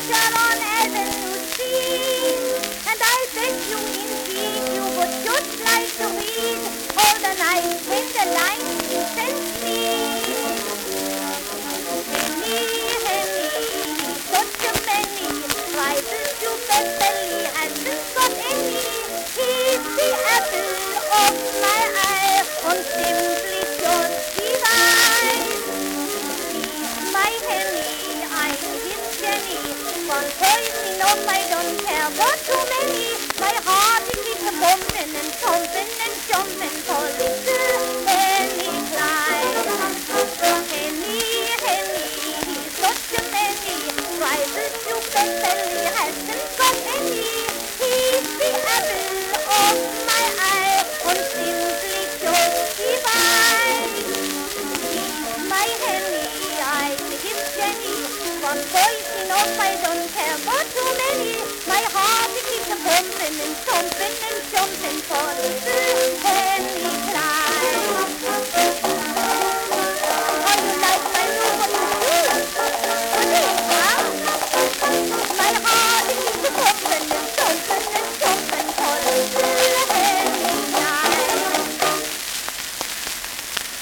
Sharon Avenue C. And I bet you indeed you would just like to read all the nice tender lines you sent me. Henny, such a many prizes you bet Belly hasn't got any. He's the apple of my eye, and simply just divine. He's my Henny, I'm his Jenny. One poison off, I don't care for too many. My heart it keeps a bumping and thumping and jumping for little Henny Klein. Henny, such a many prizes you bet Belly hasn't got any. He's the apple of my eye, and simply just divine. He's my Henny, I'm his Jenny. One poison off, I don't care for too many. My heart it keeps a bumping and thumping and jumping for little Henny.